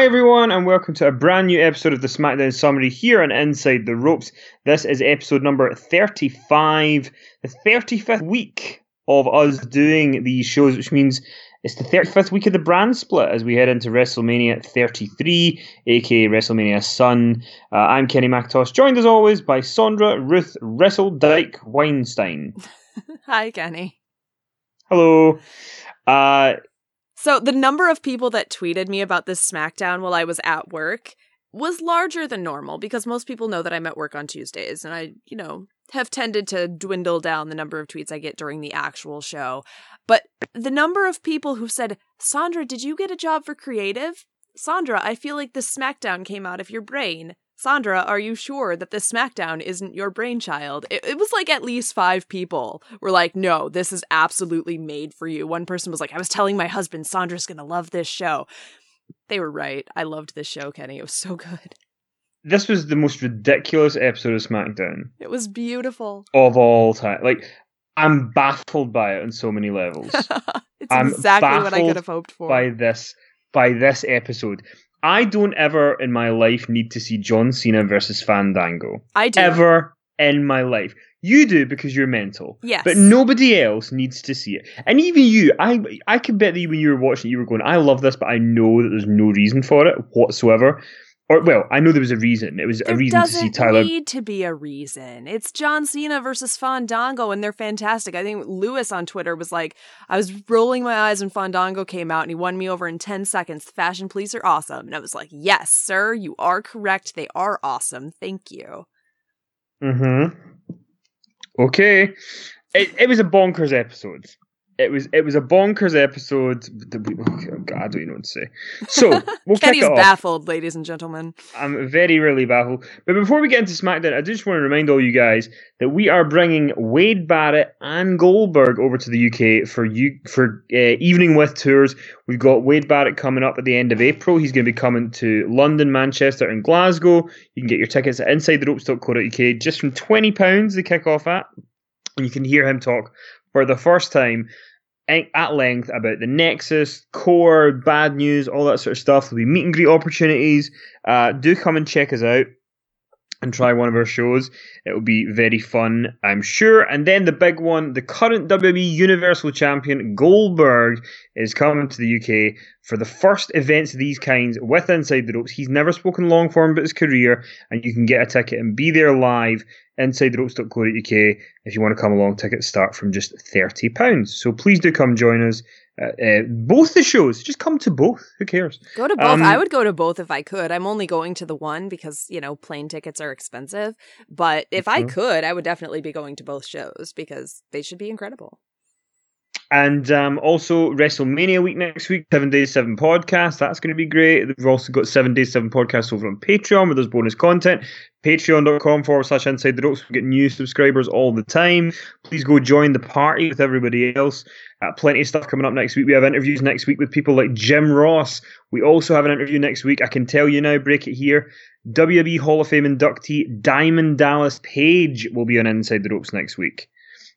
everyone, and welcome to a brand new episode of the SmackDown Summary here on Inside the Ropes. This is episode number 35, the 35th week of us doing these shows, which means it's the 35th week of the brand split as we head into WrestleMania 33, aka WrestleMania Sun. I'm Kenny McIntosh, joined as always by Sondra Ruth Wrestle-Dyke Weinstein. Hi, Kenny. Hello. So the number of people that tweeted me about this SmackDown while I was at work was larger than normal because most people know that I'm at work on Tuesdays and I, have tended to dwindle down the number of tweets I get during the actual show. But the number of people who said, Sondra, did you get a job for creative? Sondra, I feel like this SmackDown came out of your brain. Sondra, are you sure that this SmackDown isn't your brainchild? It was like at least 5 people were like, no, this is absolutely made for you. One person was like, I was telling my husband, Sondra's going to love this show. They were right. I loved this show, Kenny. It was so good. This was the most ridiculous episode of SmackDown. It was beautiful. Of all time. Like, I'm baffled by it on so many levels. It's exactly what I could have hoped for. By this episode. I don't ever in my life need to see John Cena versus Fandango. I do. Ever in my life. You do because you're mental. Yes. But nobody else needs to see it. And even you, I can bet that when you were watching it, you were going, I love this, but I know that there's no reason for it whatsoever. Or, well, I know there was a reason. It was a reason to see Tyler. There doesn't need to be a reason. It's John Cena versus Fandango, and they're fantastic. I think Lewis on Twitter was like, I was rolling my eyes when Fandango came out, and he won me over in 10 seconds. The Fashion Police are awesome. And I was like, yes, sir, you are correct. They are awesome. Thank you. Mm-hmm. Okay. It was a bonkers episode. It was a bonkers episode. Oh God, I don't even know what to say. So, we'll kick it off. Kenny's baffled, ladies and gentlemen. I'm really baffled. But before we get into SmackDown, I just want to remind all you guys that we are bringing Wade Barrett and Goldberg over to the UK for Evening With tours. We've got Wade Barrett coming up at the end of April. He's going to be coming to London, Manchester, and Glasgow. You can get your tickets at InsideTheRopes.co.uk just from £20 they kick off at. And you can hear him talk for the first time at length about the Nexus, Core, Bad News, all that sort of stuff. There'll be meet and greet opportunities. Do come and check us out and try one of our shows. It will be very fun, I'm sure. And then the big one, the current WWE Universal Champion Goldberg is coming to the UK for the first events of these kinds with Inside the Ropes. He's never spoken long form about his career, and you can get a ticket and be there live. InsideTheRopes.co.uk. If you want to come along, tickets start from just £30. So please do come join us. Both the shows, just come to both. Who cares? Go to both. I would go to both if I could. I'm only going to the one because, plane tickets are expensive. But if I could, I would definitely be going to both shows because they should be incredible. And also WrestleMania week next week, 7 Days 7 podcast. That's going to be great. We've also got 7 Days 7 podcast over on Patreon with there's bonus content. Patreon.com/Inside the Ropes. We get new subscribers all the time. Please go join the party with everybody else. Plenty of stuff coming up next week. We have interviews next week with people like Jim Ross. We also have an interview next week. I can tell you now, break it here. WWE Hall of Fame inductee Diamond Dallas Page will be on Inside the Ropes next week.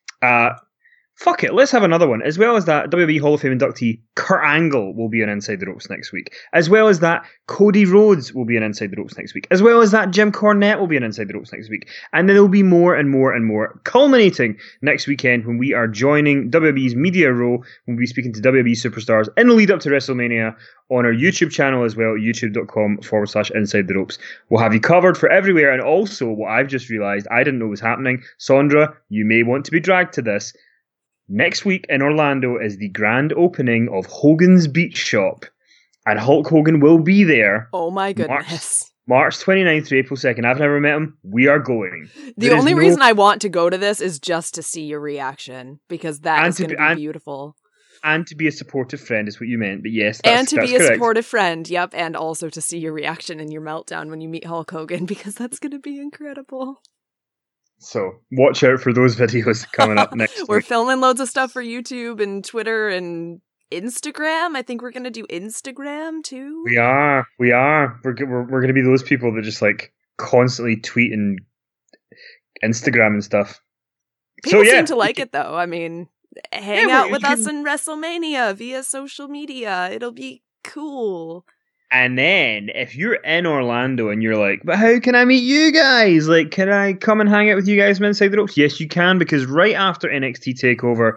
Fuck it, let's have another one. As well as that, WWE Hall of Fame inductee Kurt Angle will be on Inside the Ropes next week. As well as that, Cody Rhodes will be on Inside the Ropes next week. As well as that, Jim Cornette will be on Inside the Ropes next week. And then there will be more and more and more, culminating next weekend when we are joining WWE's Media Row. We'll be speaking to WWE superstars in the lead up to WrestleMania on our YouTube channel as well, youtube.com/Inside the Ropes. We'll have you covered for everywhere. And also, what I've just realised I didn't know was happening. Sondra, you may want to be dragged to this. Next week in Orlando is the grand opening of Hogan's Beach Shop, and Hulk Hogan will be there. Oh my goodness. March 29th to April 2nd. I've never met him. We are going. The only reason I want to go to this is just to see your reaction, because that is going to be beautiful. And to be a supportive friend is what you meant, but yes, that's correct. A supportive friend, yep, and also to see your reaction and your meltdown when you meet Hulk Hogan, because that's going to be incredible. So, watch out for those videos coming up next week. We're filming loads of stuff for YouTube and Twitter and Instagram. I think we're going to do Instagram too. We are. We're going to be those people that just constantly tweet and Instagram and stuff. People seem to like it though. I mean, hang out with us in WrestleMania via social media. It'll be cool. And then if you're in Orlando and you're like, but how can I meet you guys? Like, can I come and hang out with you guys from Inside the Ropes? Yes, you can, because right after NXT TakeOver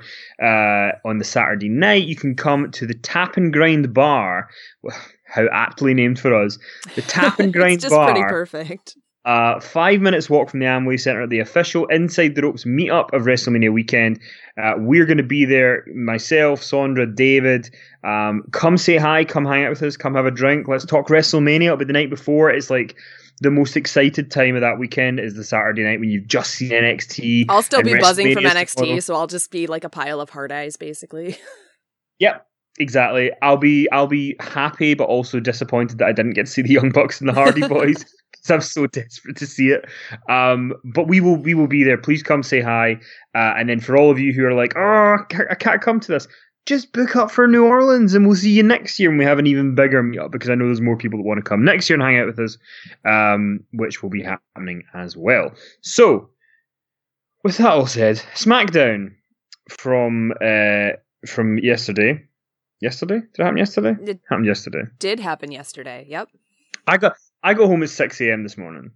on the Saturday night, you can come to the Tap and Grind Bar. How aptly named for us. The Tap and Grind It's just Bar. pretty perfect. 5 minutes walk from the Amway Center, the official Inside the Ropes meetup of WrestleMania weekend. We're going to be there. Myself, Sondra, David. Come say hi. Come hang out with us. Come have a drink. Let's talk WrestleMania. But the night before, it's like the most excited time of that weekend is the Saturday night when you've just seen NXT. I'll still be buzzing from NXT, so I'll just be like a pile of hard eyes, basically. Yep. Exactly. I'll be happy, but also disappointed that I didn't get to see the Young Bucks and the Hardy Boys. I'm so desperate to see it. But we will be there. Please come say hi. And then for all of you who are like, oh, I can't come to this, just book up for New Orleans and we'll see you next year when we have an even bigger meetup, because I know there's more people that want to come next year and hang out with us, which will be happening as well. So, with that all said, SmackDown from yesterday. Yesterday? Did it happen yesterday? It happened yesterday. Did happen yesterday, yep. I got home at 6 a.m. this morning,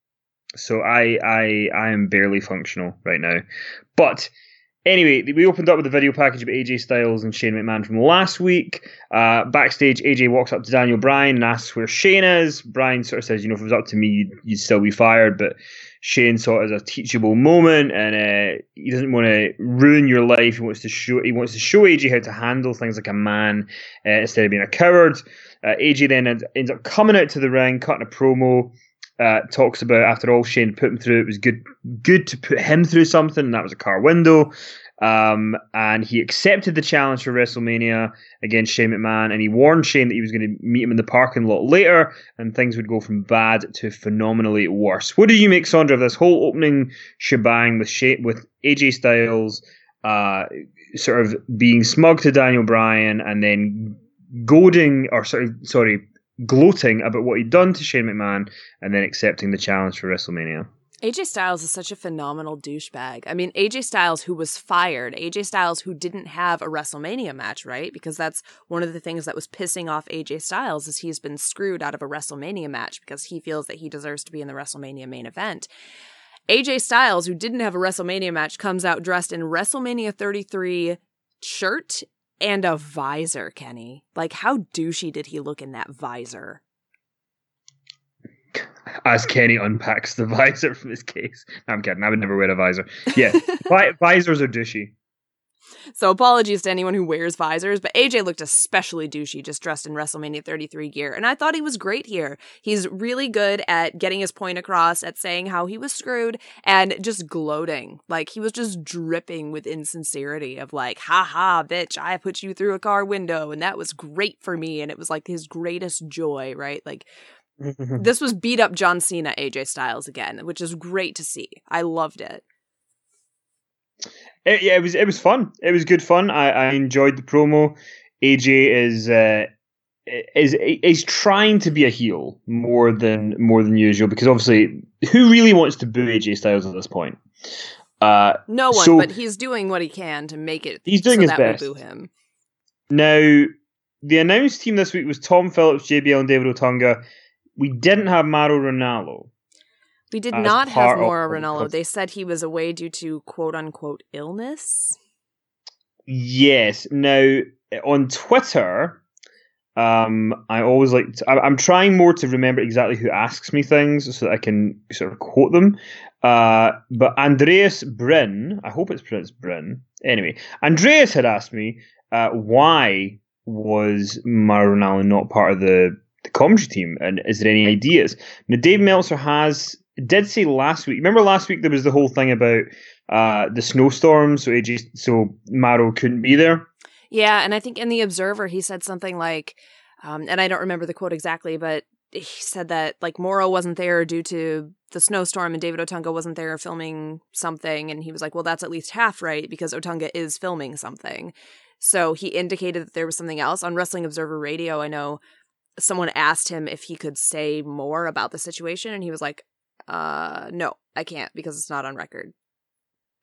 so I am barely functional right now. But anyway, we opened up with a video package about AJ Styles and Shane McMahon from last week. Backstage, AJ walks up to Daniel Bryan and asks where Shane is. Bryan sort of says, if it was up to me, you'd still be fired, but Shane saw it as a teachable moment, and he doesn't want to ruin your life. He wants to show AJ how to handle things like a man instead of being a coward. AJ then ends up coming out to the ring, cutting a promo, talks about after all Shane put him through, it was good to put him through something, and that was a car window. And he accepted the challenge for WrestleMania against Shane McMahon, and he warned Shane that he was going to meet him in the parking lot later, and things would go from bad to phenomenally worse. What do you make, Sondra, of this whole opening shebang with AJ Styles sort of being smug to Daniel Bryan and then gloating about what he'd done to Shane McMahon and then accepting the challenge for WrestleMania? AJ Styles is such a phenomenal douchebag. I mean, AJ Styles, who was fired, AJ Styles, who didn't have a WrestleMania match, right? Because that's one of the things that was pissing off AJ Styles, is he's been screwed out of a WrestleMania match because he feels that he deserves to be in the WrestleMania main event. AJ Styles, who didn't have a WrestleMania match, comes out dressed in WrestleMania 33 shirt and a visor, Kenny. Like, how douchey did he look in that visor? As Kenny unpacks the visor from his case. No, I'm kidding. I would never wear a visor. Yeah, visors are douchey. So apologies to anyone who wears visors, but AJ looked especially douchey just dressed in WrestleMania 33 gear. And I thought he was great here. He's really good at getting his point across, at saying how he was screwed, and just gloating. Like, he was just dripping with insincerity of like, ha, bitch, I put you through a car window and that was great for me. And it was like his greatest joy, right? Like, this was beat up John Cena AJ Styles again, which is great to see. I loved it. It was fun. It was good fun. I enjoyed the promo. AJ is trying to be a heel more than usual, because obviously, who really wants to boo AJ Styles at this point? No one, but he's doing what he can to make it. He's doing his best. Boo him. Now, the announced team this week was Tom Phillips, JBL, and David Otunga. We didn't have Mauro Ranallo. We did not have Mauro Ranallo. They said he was away due to quote-unquote illness. Yes. Now, on Twitter, I always like I'm trying more to remember exactly who asks me things so that I can sort of quote them. But Andreas Bryn, I hope it's pronounced Bryn. Anyway, Andreas had asked me why was Mauro Ranallo not part of the commentary team, and is there any ideas? Now, Dave Meltzer did say last week. Remember last week there was the whole thing about the snowstorm, so Mauro couldn't be there. Yeah, and I think in the Observer he said something like, and I don't remember the quote exactly, but he said that like Mauro wasn't there due to the snowstorm, and David Otunga wasn't there filming something, and he was like, well, that's at least half right because Otunga is filming something. So he indicated that there was something else. On Wrestling Observer Radio, I know someone asked him if he could say more about the situation, and he was like, no, I can't because it's not on record.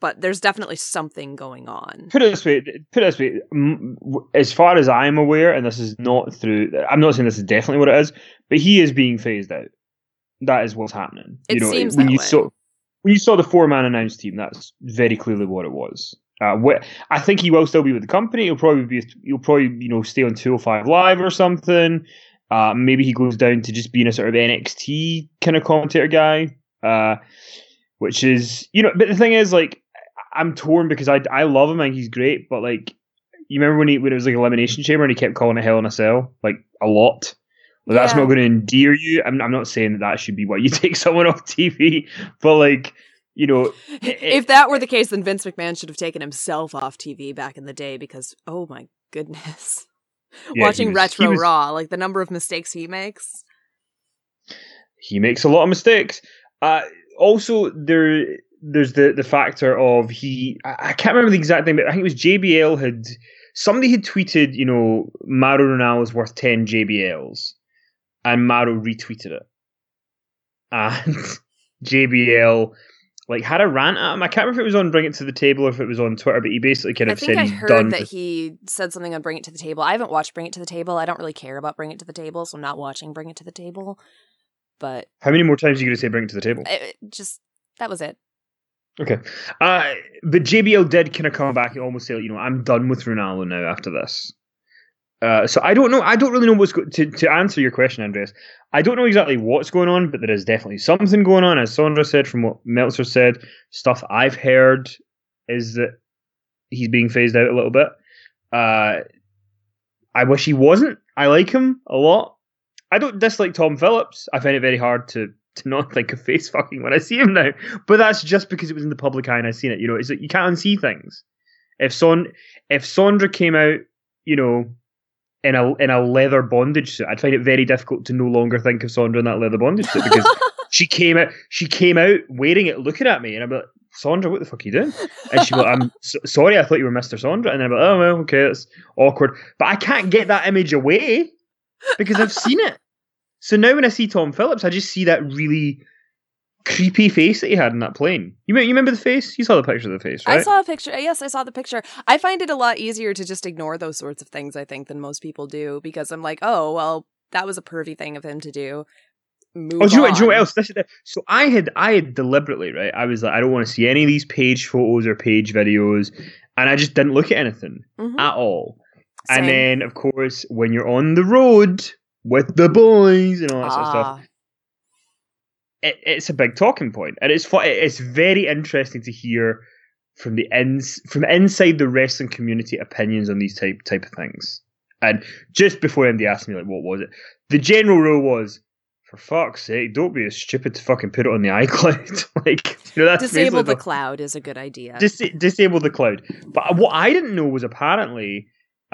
but there's definitely something going on. Put it this way. As far as I'm aware, and this is not through, I'm not saying this is definitely what it is, but he is being phased out. That is what's happening. It seems that way. When you saw the 4-man announced team, that's very clearly what it was. I think he will still be with the company. He'll probably stay on 205 Live or something. Maybe he goes down to just being a sort of NXT kind of commentator guy. Which is, but the thing is, like, I'm torn because I love him and he's great, but like, you remember when it was like Elimination Chamber and he kept calling it Hell in a Cell, like, a lot. Like, that's not going to endear you. I'm not saying that should be why you take someone off TV, but like, if that were the case, then Vince McMahon should have taken himself off TV back in the day because, oh my goodness, watching Retro Raw, like the number of mistakes he makes. He makes a lot of mistakes. Also, there's the factor of I can't remember the exact thing, but I think it was JBL somebody had tweeted, Mauro Ranallo is worth 10 JBLs. And Mauro retweeted it. And JBL had a rant at him. I can't remember if it was on Bring It to the Table or if it was on Twitter, but he basically kind of said I heard that he said something on Bring It to the Table. I haven't watched Bring It to the Table. I don't really care about Bring It to the Table, so I'm not watching Bring It to the Table. But how many more times are you going to say Bring It to the Table? That was it. Okay. But JBL did kind of come back and almost say, I'm done with Ronaldo now after this. So I don't know. I don't really know what's to answer your question, Andreas. I don't know exactly what's going on, but there is definitely something going on. As Sandra said, from what Meltzer said, stuff I've heard is that he's being phased out a little bit. I wish he wasn't. I like him a lot. I don't dislike Tom Phillips. I find it very hard to not think of face fucking when I see him now. But that's just because it was in the public eye and I've seen it. It's like you can't unsee things. If Sandra came out, in a leather bondage suit, I'd find it very difficult to no longer think of Sandra in that leather bondage suit because she came out wearing it, looking at me, and I'm like, Sandra, what the fuck are you doing? And she'd be like, I'm sorry, I thought you were Mr. Sandra. And I'm like, oh well, okay, that's awkward. But I can't get that image away because I've seen it. So now when I see Tom Phillips, I just see that really creepy face that he had in that plane. You remember the face? You saw the picture of the face, right? I saw a picture. Yes, I saw the picture. I find it a lot easier to just ignore those sorts of things, I think, than most people do, because I'm like, oh, well, that was a pervy thing of him to do. Do you know what else? So I had deliberately, right? I was like, I don't want to see any of these page photos or page videos, and I just didn't look at anything at all. Same. And then, of course, when you're on the road with the boys and all that sort of stuff, it's a big talking point, and it's very interesting to hear from inside the wrestling community opinions on these type of things. And just before MD asked me, like, what was it? The general rule was, for fuck's sake, don't be as stupid to fucking put it on the iCloud. That's disable the cloud is a good idea. Disable the cloud. But what I didn't know was apparently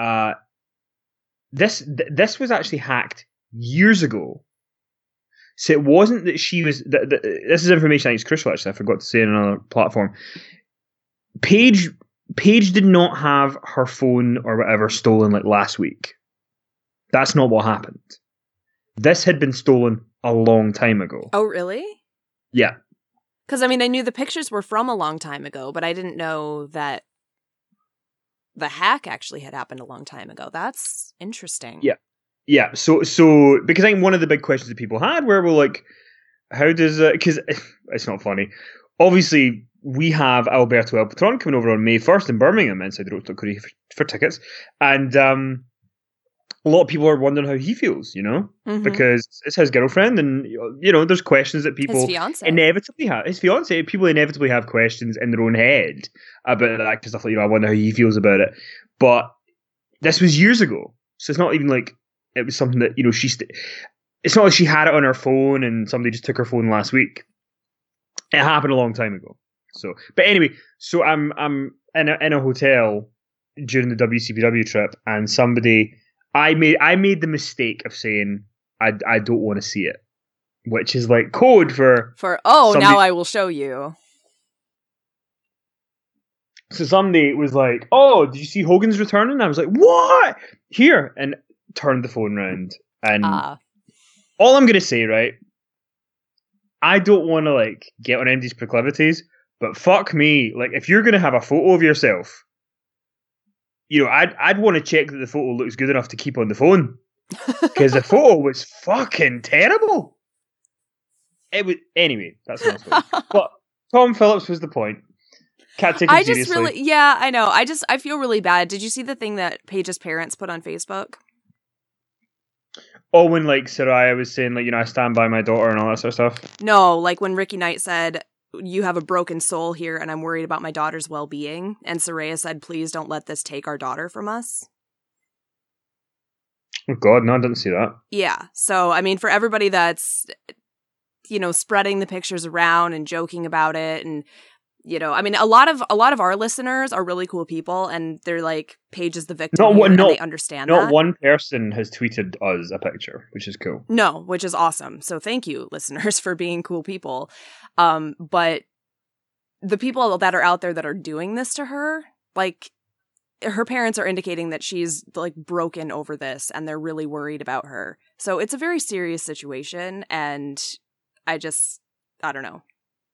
this was actually hacked years ago. So it wasn't that she was. This is information I think is crucial. Actually, I forgot to say on another platform. Paige did not have her phone or whatever stolen like last week. That's not what happened. This had been stolen a long time ago. Oh, really? Yeah. Because I knew the pictures were from a long time ago, but I didn't know that the hack actually had happened a long time ago. That's interesting. Yeah. Yeah, so because I think one of the big questions that people had were like, how does because it's not funny. Obviously, we have Alberto El Patron coming over on May 1st in Birmingham inside the Road.Korea for tickets, and a lot of people are wondering how he feels, because it's his girlfriend, and there's questions that people inevitably have. His fiance, people inevitably have questions in their own head about that because stuff like I wonder how he feels about it. But this was years ago, so it's not even like. It was something that, it's not like she had it on her phone and somebody just took her phone last week. It happened a long time ago. So, but anyway, so I'm in a hotel during the WCPW trip, and I made the mistake of saying I don't want to see it, which is like code for now I will show you. So somebody was like, oh, did you see Hogan's returning? And I was like, what? Here. And turned the phone round, and all I'm going to say, right, I don't want to get on MD's proclivities, But fuck me, like if you're gonna have a photo of yourself, I'd want to check that the photo looks good enough to keep on the phone, because the photo was fucking terrible. It was anyway. That's not story. But Tom Phillips was the point. Can't take him seriously. Yeah, I know. I feel really bad. Did you see the thing that Paige's parents put on Facebook? Oh, when like Saraya was saying like, I stand by my daughter and all that sort of stuff? No, like when Ricky Knight said, you have a broken soul here and I'm worried about my daughter's well-being. And Saraya said, please don't let this take our daughter from us. Oh God, no, I didn't see that. Yeah. So, I mean, for everybody that's, spreading the pictures around and joking about it and, I mean, a lot of our listeners are really cool people, and they're like, Paige is the victim, and they understand that. Not one person has tweeted us a picture, which is cool. No, which is awesome. So thank you, listeners, for being cool people. But the people that are out there that are doing this to her, like, her parents are indicating that she's like broken over this, and they're really worried about her. So it's a very serious situation, and I don't know.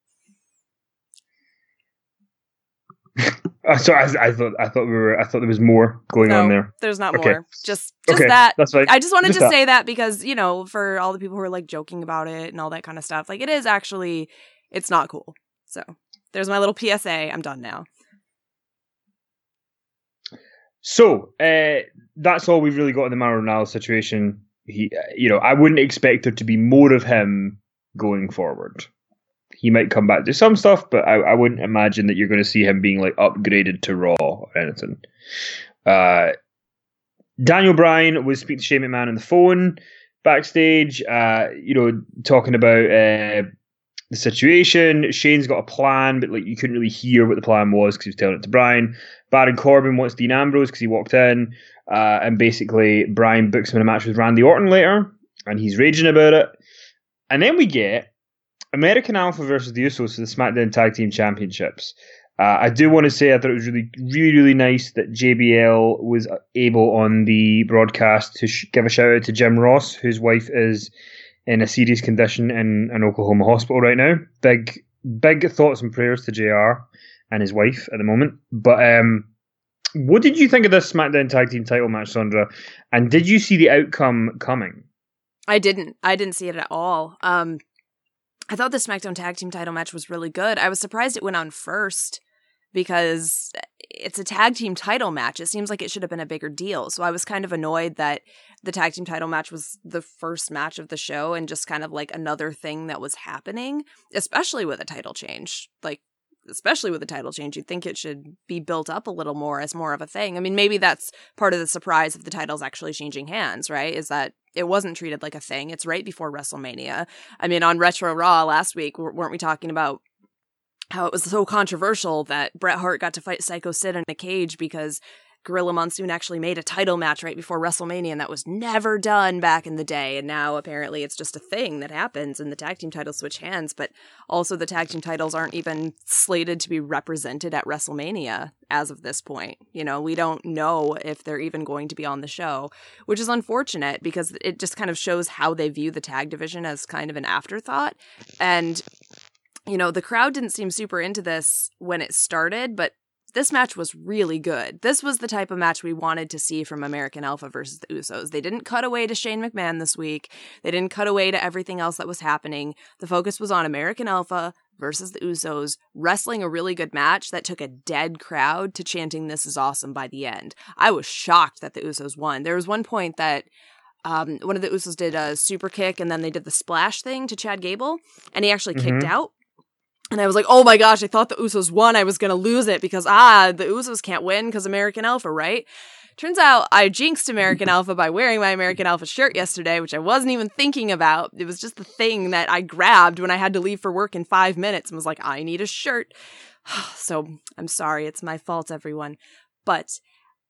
Sorry, I thought there was more going on there. There's not more. Just that. That's fine. I just wanted to say that because, for all the people who are like joking about it and all that kind of stuff, like it is actually, it's not cool. So there's my little PSA. I'm done now. So that's all we've really got in the Mauro Ranallo situation. He, I wouldn't expect there to be more of him going forward. He might come back to some stuff, but I wouldn't imagine that you're going to see him being like upgraded to Raw or anything. Daniel Bryan was speaking to Shane McMahon on the phone backstage, talking about the situation. Shane's got a plan, but like you couldn't really hear what the plan was because he was telling it to Bryan. Baron Corbin wants Dean Ambrose because he walked in, and basically Bryan books him in a match with Randy Orton later, and he's raging about it. And then we get American Alpha versus the Usos for the SmackDown Tag Team Championships. I do want to say I thought it was really, really, really nice that JBL was able on the broadcast to give a shout out to Jim Ross, whose wife is in a serious condition in an Oklahoma hospital right now. Big thoughts and prayers to JR and his wife at the moment. But what did you think of this SmackDown Tag Team title match, Sandra? And did you see the outcome coming? I didn't see it at all. I thought the SmackDown Tag Team title match was really good. I was surprised it went on first because it's a tag team title match. It seems like it should have been a bigger deal. So I was kind of annoyed that the tag team title match was the first match of the show and just kind of like another thing that was happening, especially with a title change. You'd think it should be built up a little more as more of a thing. I mean, maybe that's part of the surprise of the titles actually changing hands, right? Is that it wasn't treated like a thing. It's right before WrestleMania. I mean, on Retro Raw last week, weren't we talking about how it was so controversial that Bret Hart got to fight Psycho Sid in a cage because Gorilla Monsoon actually made a title match right before WrestleMania, and that was never done back in the day. And now apparently it's just a thing that happens, and the tag team titles switch hands. But also the tag team titles aren't even slated to be represented at WrestleMania as of this point. We don't know if they're even going to be on the show, which is unfortunate because it just kind of shows how they view the tag division as kind of an afterthought. And, the crowd didn't seem super into this when it started, but this match was really good. This was the type of match we wanted to see from American Alpha versus the Usos. They didn't cut away to Shane McMahon this week. They didn't cut away to everything else that was happening. The focus was on American Alpha versus the Usos, wrestling a really good match that took a dead crowd to chanting "This is awesome" by the end. I was shocked that the Usos won. There was one point that one of the Usos did a super kick and then they did the splash thing to Chad Gable, and he actually kicked out. And I was like, oh my gosh, I thought the Usos won. I was going to lose it because, the Usos can't win because American Alpha, right? Turns out I jinxed American Alpha by wearing my American Alpha shirt yesterday, which I wasn't even thinking about. It was just the thing that I grabbed when I had to leave for work in 5 minutes and was like, I need a shirt. So I'm sorry. It's my fault, everyone. But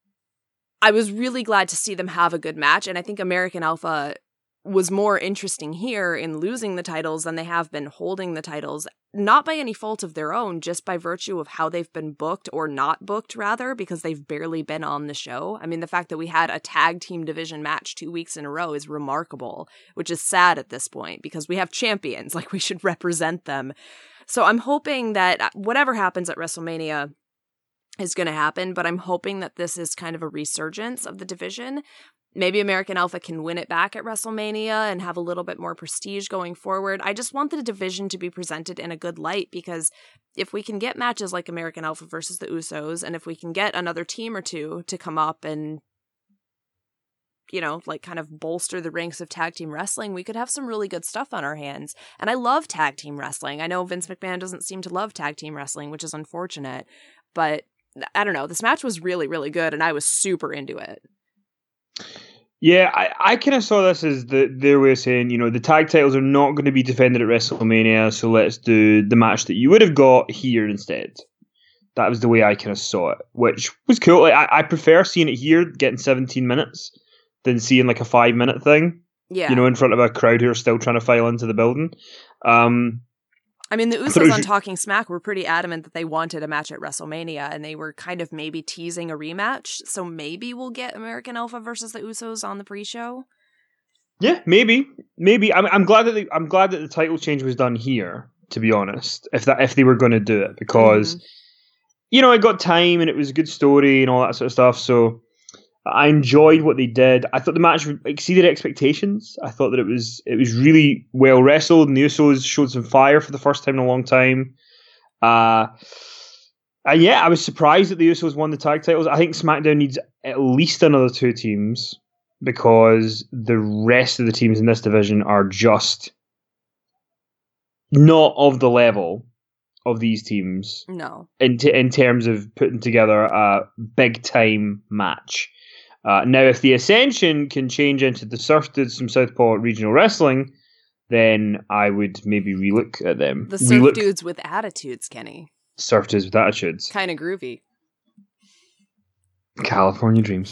I was really glad to see them have a good match. And I think American Alpha was more interesting here in losing the titles than they have been holding the titles, not by any fault of their own, just by virtue of how they've been booked, or not booked rather, because they've barely been on the show. I mean, the fact that we had a tag team division match 2 weeks in a row is remarkable, which is sad at this point because we have champions, like we should represent them. So I'm hoping that whatever happens at WrestleMania is going to happen, but I'm hoping that this is kind of a resurgence of the division. Maybe American Alpha can win it back at WrestleMania and have a little bit more prestige going forward. I just want the division to be presented in a good light, because if we can get matches like American Alpha versus the Usos, and if we can get another team or two to come up and, you know, like kind of bolster the ranks of tag team wrestling, we could have some really good stuff on our hands. And I love tag team wrestling. I know Vince McMahon doesn't seem to love tag team wrestling, which is unfortunate, but I don't know. This match was really, really good, and I was super into it. Yeah, I kind of saw this as their way of saying, you know, the tag titles are not going to be defended at WrestleMania, so let's do the match that you would have got here instead. That was the way I kind of saw it, which was cool. Like, I prefer seeing it here, getting 17 minutes, than seeing like a 5-minute thing. Yeah. You know, in front of a crowd who are still trying to file into the building. I mean, the Usos on Talking Smack were pretty adamant that they wanted a match at WrestleMania, and they were kind of maybe teasing a rematch. So maybe we'll get American Alpha versus the Usos on the pre-show. Yeah, maybe. I'm glad that the title change was done here. To be honest, if they were going to do it, because you know, it got time and it was a good story and all that sort of stuff. So I enjoyed what they did. I thought the match exceeded expectations. I thought that it was really well wrestled, and the Usos showed some fire for the first time in a long time. And yeah, I was surprised that the Usos won the tag titles. I think SmackDown needs at least another 2 teams, because the rest of the teams in this division are just not of the level of these teams. No. In terms of putting together a big time match. Now, if the Ascension can change into the Surf Dudes from Southpaw Regional Wrestling, then I would maybe relook at them. The Surf Dudes with attitudes, Kenny. Surf Dudes with attitudes. Kind of groovy. California dreams.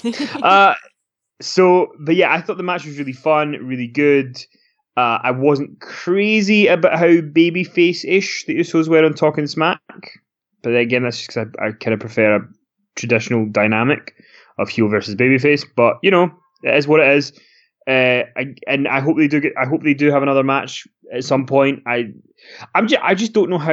But yeah, I thought the match was really fun, really good. I wasn't crazy about how babyface-ish the Usos were on Talking Smack. But again, that's just because I kind of prefer a traditional dynamic of heel versus babyface, but you know, it is what it is. And I hope they do I hope they do have another match at some point. I just don't know how.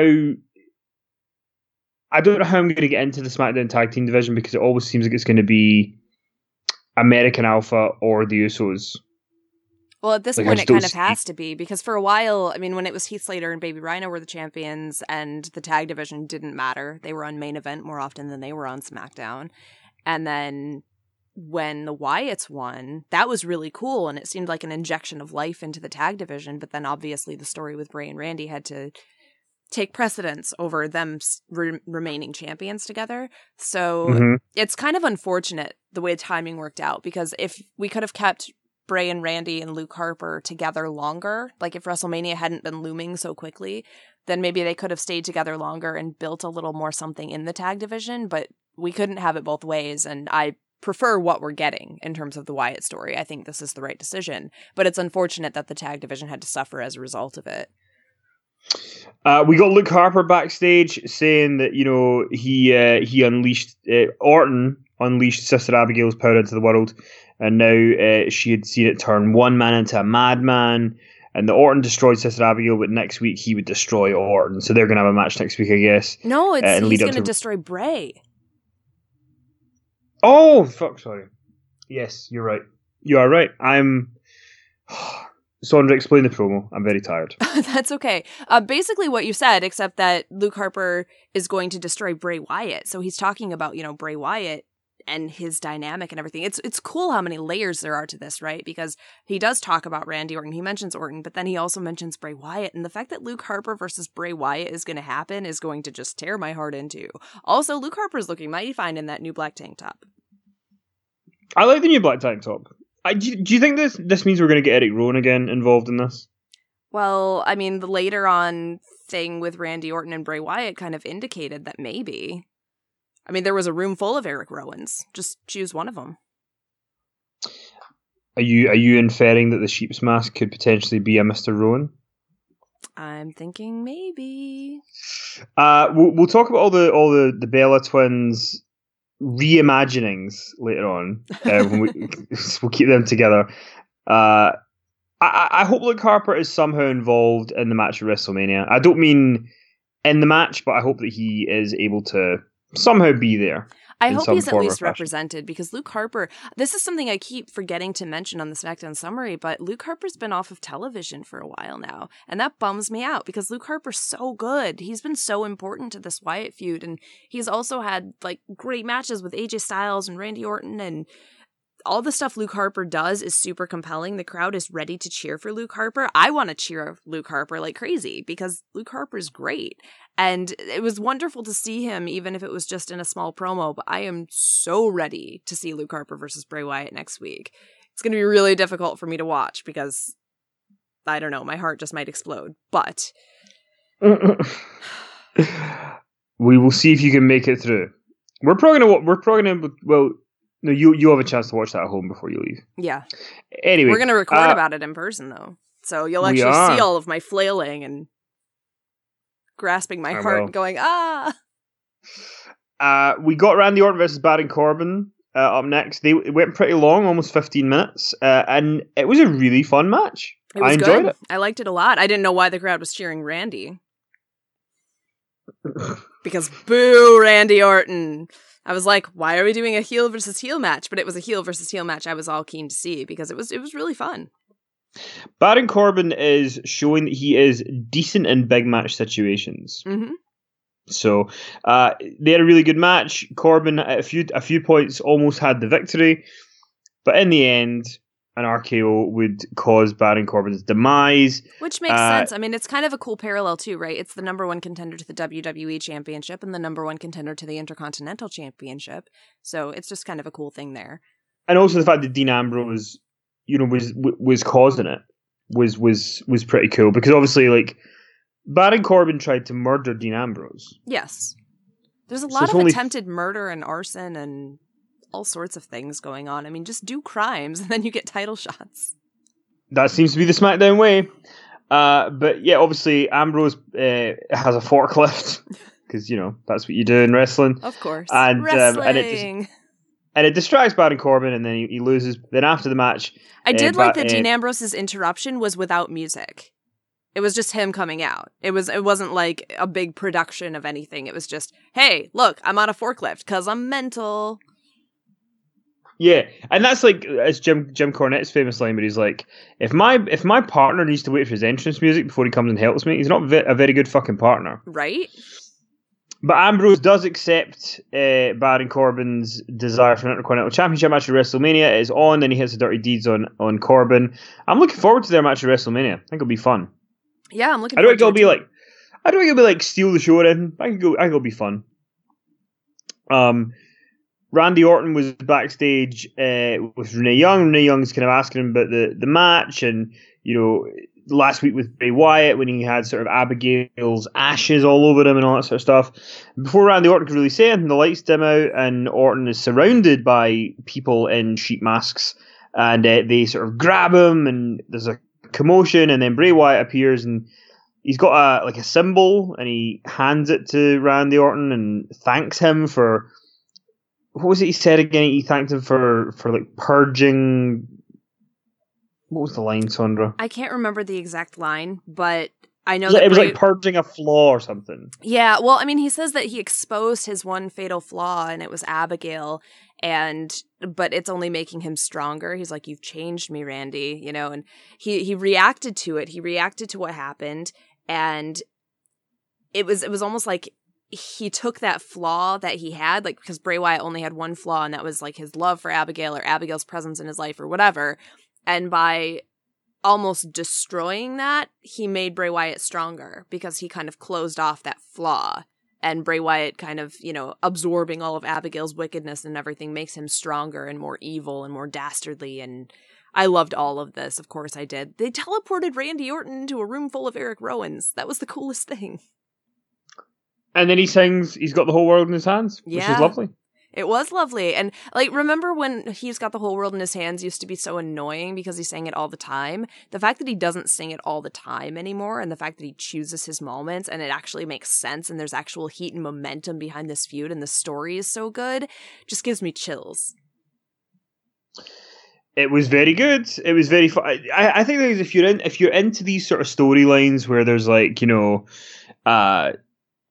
I don't know how I'm going to get into the SmackDown Tag Team division, because it always seems like it's going to be American Alpha or the Usos. Well, at this point, it kind of has to be, because for a while, I mean, when it was Heath Slater and Baby Rhino were the champions, and the tag division didn't matter, they were on main event more often than they were on SmackDown. And then when the Wyatts won, that was really cool, and it seemed like an injection of life into the tag division. But then obviously the story with Bray and Randy had to take precedence over them remaining champions together. So it's kind of unfortunate the way timing worked out, because if we could have kept Bray and Randy and Luke Harper together longer, like if WrestleMania hadn't been looming so quickly, then maybe they could have stayed together longer and built a little more something in the tag division. But we couldn't have it both ways, and I prefer what we're getting in terms of the Wyatt story. I think this is the right decision, but it's unfortunate that the tag division had to suffer as a result of it. We got Luke Harper backstage saying that, you know, he unleashed Orton unleashed Sister Abigail's power into the world, and now she had seen it turn one man into a madman. And the Orton destroyed Sister Abigail, but next week he would destroy Orton. So they're going to have a match next week, I guess. No, he's going to destroy Bray. Oh, fuck, sorry. Yes, you're right. You are right. Sondra, explain the promo. I'm very tired. That's okay. Basically what you said, except that Luke Harper is going to destroy Bray Wyatt. So he's talking about, you know, Bray Wyatt and his dynamic and everything. It's cool how many layers there are to this, right? Because he does talk about Randy Orton, he mentions Orton, but then he also mentions Bray Wyatt, and the fact that Luke Harper versus Bray Wyatt is going to happen is going to just tear my heart into. Also, Luke Harper's looking mighty fine in that new black tank top. I like the new black tank top. Do you think this means we're going to get Eric Rowan again involved in this? Well, I mean, the later on thing with Randy Orton and Bray Wyatt kind of indicated that maybe. I mean, there was a room full of Eric Rowans. Just choose one of them. Are you inferring that the sheep's mask could potentially be a Mr. Rowan? I'm thinking maybe. We'll talk about all the Bella twins reimaginings later on. We'll keep them together. I hope Luke Harper is somehow involved in the match at WrestleMania. I don't mean in the match, but I hope that he is able to somehow be there. I hope he's at least represented, because Luke Harper, this is something I keep forgetting to mention on the SmackDown summary, but Luke Harper's been off of television for a while now, and that bums me out because Luke Harper's so good. He's been so important to this Wyatt feud, and he's also had like great matches with AJ Styles and Randy Orton, and all the stuff Luke Harper does is super compelling. The crowd is ready to cheer for Luke Harper. I want to cheer Luke Harper like crazy because Luke Harper is great. And it was wonderful to see him, even if it was just in a small promo. But I am so ready to see Luke Harper versus Bray Wyatt next week. It's going to be really difficult for me to watch because, I don't know, my heart just might explode. But we will see if you can make it through. We're probably gonna. Well, no, you have a chance to watch that at home before you leave. Yeah. Anyway, we're gonna record about it in person though, so you'll actually see all of my flailing and grasping my heart, and going We got Randy Orton versus Baron Corbin up next. It went pretty long, almost 15 minutes, and it was a really fun match. I enjoyed it. I liked it a lot. I didn't know why the crowd was cheering Randy. Because boo, Randy Orton. I was like, why are we doing a heel versus heel match? But it was a heel versus heel match I was all keen to see because it was really fun. Baron Corbin is showing that he is decent in big match situations. Mm-hmm. So they had a really good match. Corbin at a few points almost had the victory, but in the end, an RKO would cause Baron Corbin's demise. Which makes sense. I mean, it's kind of a cool parallel too, right? It's the number one contender to the WWE Championship and the number one contender to the Intercontinental Championship. So it's just kind of a cool thing there. And also the fact that Dean Ambrose, was causing it was pretty cool, because obviously, like, Baron Corbin tried to murder Dean Ambrose. Yes. There's a lot of attempted murder and arson and all sorts of things going on. I mean, just do crimes and then you get title shots. That seems to be the SmackDown way. But yeah, obviously Ambrose has a forklift because that's what you do in wrestling. Of course, and wrestling. And it distracts Baron Corbin, and then he loses. Then after the match, I did like that Dean Ambrose's interruption was without music. It was just him coming out. It wasn't like a big production of anything. It was just, hey, look, I'm on a forklift because I'm mental. Yeah, and that's like, it's Jim Cornette's famous line, but he's like, if my partner needs to wait for his entrance music before he comes and helps me, he's not a very good fucking partner. Right? But Ambrose does accept Baron Corbin's desire for an Intercontinental Championship match at WrestleMania. It is on, and he hits the dirty deeds on Corbin. I'm looking forward to their match at WrestleMania. I think it'll be fun. Yeah, I'm looking forward to it. I don't think it'll be like steal the show or anything. I think it'll be fun. Randy Orton was backstage with Renee Young. Renee Young's kind of asking him about the match, and last week with Bray Wyatt when he had sort of Abigail's ashes all over him and all that sort of stuff. Before Randy Orton could really say anything, the lights dim out, and Orton is surrounded by people in sheet masks, and they sort of grab him, and there's a commotion, and then Bray Wyatt appears, and he's got a symbol, and he hands it to Randy Orton and thanks him for, what was it he said again? He thanked him for like purging. What was the line, Sondra? I can't remember the exact line, but I know that it was like purging a flaw or something. Yeah, well, I mean, he says that he exposed his one fatal flaw, and it was Abigail, but it's only making him stronger. He's like, "You've changed me, Randy," and he reacted to it. He reacted to what happened, and it was almost like he took that flaw that he had, like, because Bray Wyatt only had one flaw, and that was like his love for Abigail or Abigail's presence in his life or whatever. And by almost destroying that, he made Bray Wyatt stronger because he kind of closed off that flaw. And Bray Wyatt kind of, absorbing all of Abigail's wickedness and everything makes him stronger and more evil and more dastardly. And I loved all of this. Of course I did. They teleported Randy Orton into a room full of Eric Rowans. That was the coolest thing. And then he sings, he's got the whole world in his hands, which is lovely. It was lovely. And, like, remember when he's got the whole world in his hands used to be so annoying because he sang it all the time? The fact that he doesn't sing it all the time anymore, and the fact that he chooses his moments and it actually makes sense and there's actual heat and momentum behind this feud and the story is so good, just gives me chills. It was very good. It was very fun. I think that if you're into these sort of storylines where there's like,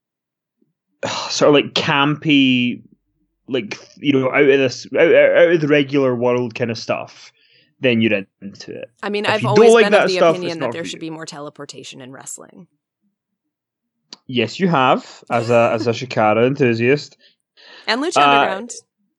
sort of like campy, like, you know, out of the regular world kind of stuff, then you're into it. I mean, I've always been of the opinion that there should be more teleportation in wrestling. Yes, you have, as a Shikara enthusiast. And Lucha Underground.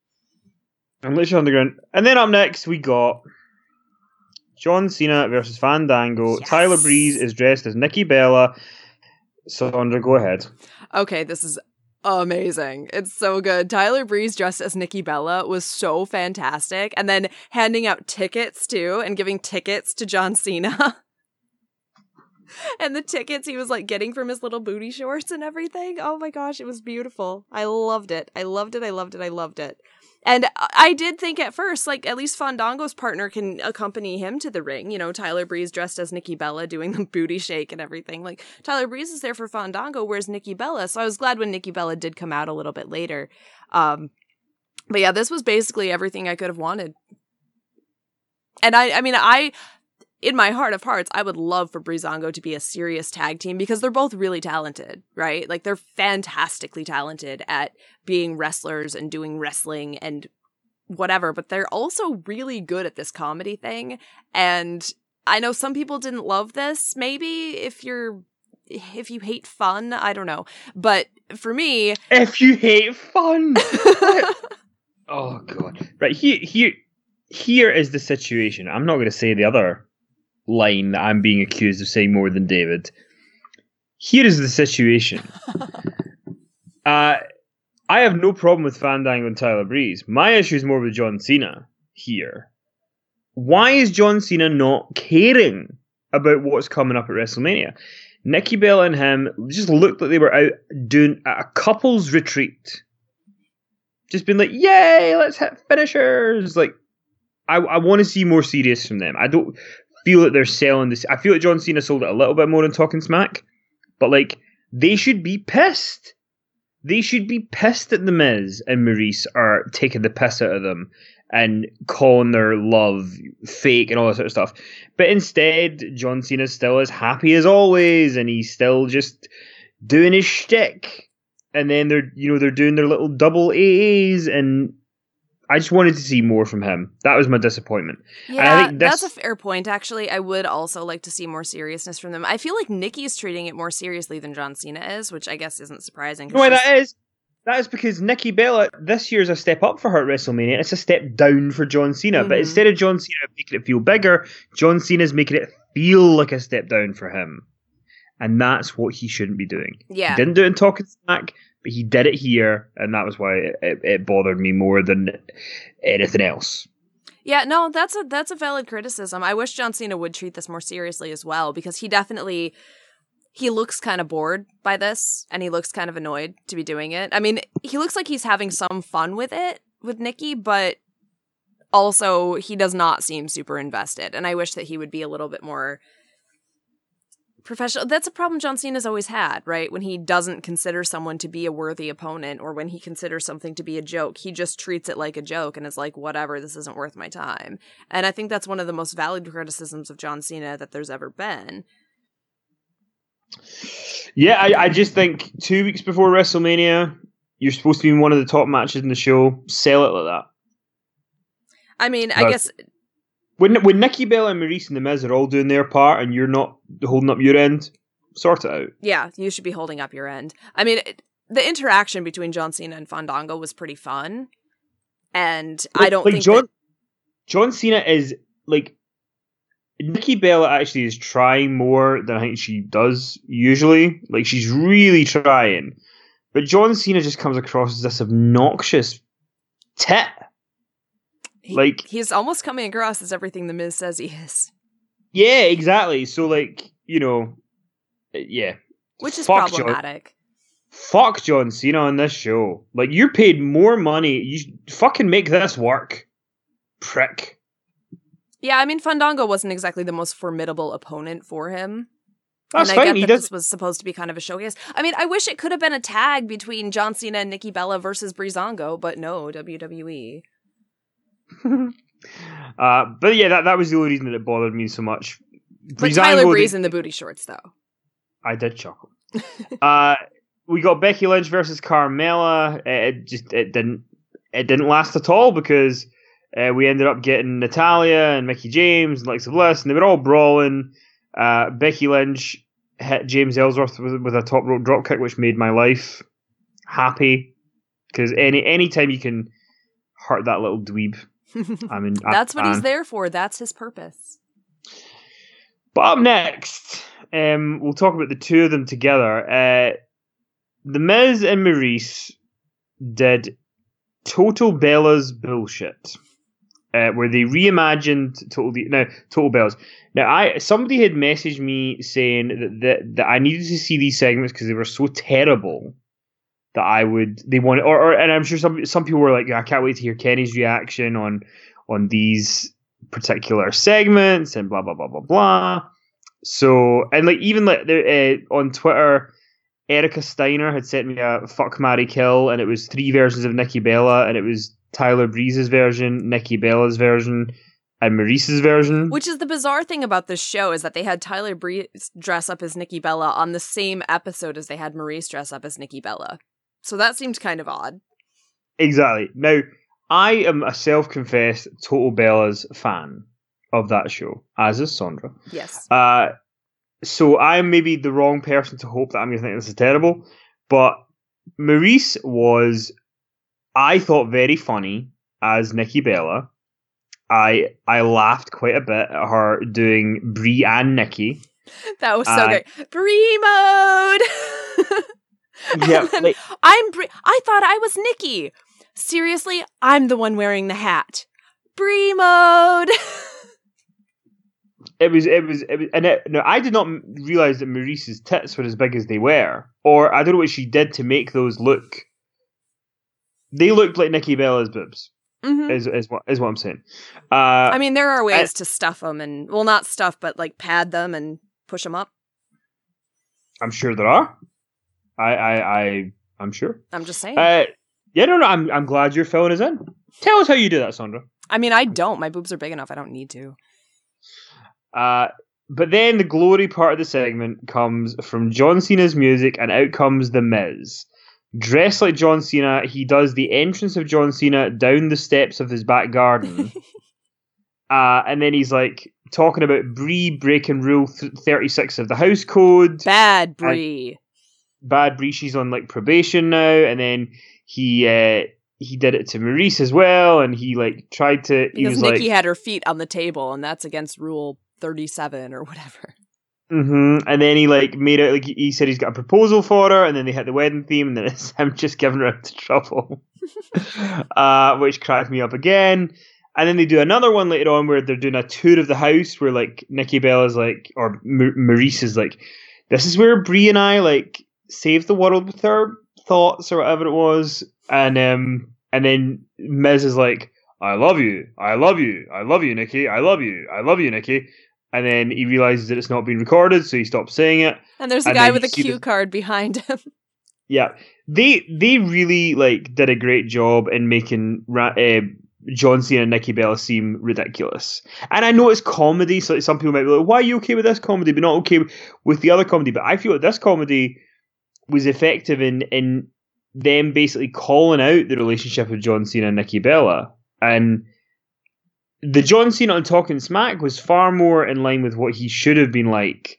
And then up next, we got John Cena versus Fandango. Yes. Tyler Breeze is dressed as Nikki Bella. Sandra, go ahead. Okay, this is amazing. It's so good. Tyler Breeze dressed as Nikki Bella was so fantastic. And then handing out tickets, too, and giving tickets to John Cena. And the tickets he was, like, getting from his little booty shorts and everything. Oh, my gosh, it was beautiful. I loved it. I loved it. And I did think at first, like, at least Fandango's partner can accompany him to the ring. You know, Tyler Breeze dressed as Nikki Bella doing the booty shake and everything. Like, Tyler Breeze is there for Fandango, where's Nikki Bella? So I was glad when Nikki Bella did come out a little bit later. But yeah, this was basically everything I could have wanted. And I mean, in my heart of hearts, I would love for Breezango to be a serious tag team because they're both really talented, right? Like, they're fantastically talented at being wrestlers and doing wrestling and whatever, but they're also really good at this comedy thing. And I know some people didn't love this, maybe, if you hate fun, I don't know. But for me... If you hate fun! Oh, God. Right, here is the situation. I'm not going to say the other line that I'm being accused of saying more than David. Here is the situation. I have no problem with Fandango and Tyler Breeze. My issue is more with John Cena here. Why is John Cena not caring about what's coming up at WrestleMania? Nikki Bella and him just looked like they were out doing a couples retreat. Just been like, yay, let's hit finishers. Like, I want to see more serious from them. I don't feel that they're selling this. I feel like John Cena sold it a little bit more in Talking Smack, but like, they should be pissed. They should be pissed at The Miz and Maurice are taking the piss out of them and calling their love fake and all that sort of stuff. But instead, John Cena's still as happy as always, and he's still just doing his shtick. And then they're doing their little double AAs, and I just wanted to see more from him. That was my disappointment. Yeah, I think that's a fair point, actually. I would also like to see more seriousness from them. I feel like Nikki is treating it more seriously than John Cena is, which I guess isn't surprising. No, that is because Nikki Bella this year is a step up for her at WrestleMania. It's a step down for John Cena. Mm-hmm. But instead of John Cena making it feel bigger, John Cena's making it feel like a step down for him. And that's what he shouldn't be doing. Yeah. He didn't do it in Talking Smack, but he did it here, and that was why it bothered me more than anything else. Yeah, no, that's a valid criticism. I wish John Cena would treat this more seriously as well, because he looks kind of bored by this, and he looks kind of annoyed to be doing it. I mean, he looks like he's having some fun with it, with Nikki, but also he does not seem super invested, and I wish that he would be a little bit more professional. That's a problem John Cena's always had, right? When he doesn't consider someone to be a worthy opponent, or when he considers something to be a joke, he just treats it like a joke and is like, whatever, this isn't worth my time. And I think that's one of the most valid criticisms of John Cena that there's ever been. Yeah, I just think 2 weeks before WrestleMania, you're supposed to be in one of the top matches in the show. Sell it like that. I mean, I guess... When Nikki Bella and Maurice and The Miz are all doing their part and you're not holding up your end, sort it out. Yeah, you should be holding up your end. I mean, the interaction between John Cena and Fandango was pretty fun. And I don't think John Cena is, like... Nikki Bella actually is trying more than I think she does usually. Like, she's really trying. But John Cena just comes across as this obnoxious tit. He's almost coming across as everything The Miz says he is. Yeah, exactly. So, like, you know, yeah. Which is problematic. Fuck John Cena on this show. Like, you're paid more money. You fucking make this work. Prick. Yeah, I mean, Fandango wasn't exactly the most formidable opponent for him. That's and I fine. get that this was supposed to be kind of a showcase. I mean, I wish it could have been a tag between John Cena and Nikki Bella versus Breezango, but no, WWE. But yeah, that was the only reason that it bothered me so much. But Tyler Breeze in the booty shorts, though. I did chuckle. we got Becky Lynch versus Carmella. It didn't last at all because we ended up getting Natalya and Mickie James and Alexa Bliss, and they were all brawling. Becky Lynch hit James Ellsworth with a top rope dropkick, which made my life happy because any time you can hurt that little dweeb, I mean, that's what he's there for. That's his purpose. But up next, we'll talk about the two of them together. The Miz and Maurice did Total Bellas bullshit, where they reimagined Total Bellas. Now, somebody had messaged me saying that I needed to see these segments because they were so terrible that and I'm sure some people were like, I can't wait to hear Kenny's reaction on these particular segments and blah blah blah blah blah. So, and like even like on Twitter, Erica Steiner had sent me a fuck, marry, kill, and it was 3 versions of Nikki Bella, and it was Tyler Breeze's version, Nikki Bella's version, and Maurice's version. Which is the bizarre thing about this show, is that they had Tyler Breeze dress up as Nikki Bella on the same episode as they had Maurice dress up as Nikki Bella. So that seemed kind of odd. Exactly. Now, I am a self-confessed Total Bellas fan of that show, as is Sondra. Yes. So I'm maybe the wrong person to hope that I'm going to think this is terrible, but Maurice was, I thought, very funny as Nikki Bella. I laughed quite a bit at her doing Brie and Nikki. That was so great. Brie mode! Yeah, like, I'm Brie. I thought I was Nikki. Seriously, I'm the one wearing the hat. Brie mode! It was, no, I did not realize that Maurice's tits were as big as they were, or I don't know what she did to make those look. They looked like Nikki Bella's boobs. Mm-hmm. Is what I'm saying. I mean, there are ways to stuff them, and well, not stuff, but like pad them and push them up. I'm sure there are. I'm sure. I'm just saying. Yeah, no, I'm glad you're filling us in. Tell us how you do that, Sondra. I mean, I don't. My boobs are big enough. I don't need to. But then the glory part of the segment comes from John Cena's music, and out comes The Miz. Dressed like John Cena, he does the entrance of John Cena down the steps of his back garden. And then he's like talking about Brie breaking rule 36 of the house code. Bad Brie. Bad Brie, she's on like probation now. And then he did it to Maurice as well, and he like tried to. Because Nikki had her feet on the table, and that's against rule 37 or whatever. Mm-hmm. And then he like made it like he said he's got a proposal for her, and then they hit the wedding theme, and then it's him just giving her into trouble, which cracked me up again. And then they do another one later on where they're doing a tour of the house, where like Nikki Bella's like, or Maurice is like, this is where Brie and I like saved the world with our thoughts or whatever it was, and then Miz is like, I love you, I love you, I love you, Nikki, I love you, I love you, Nikki. And then he realizes that it's not being recorded, so he stops saying it. And there's a guy with a cue card behind him. Yeah, they really like did a great job in making John Cena and Nikki Bella seem ridiculous. And I know it's comedy, so some people might be like, "Why are you okay with this comedy, but not okay with the other comedy?" But I feel like this comedy was effective in them basically calling out the relationship of John Cena and Nikki Bella, and the John Cena on Talking Smack was far more in line with what he should have been like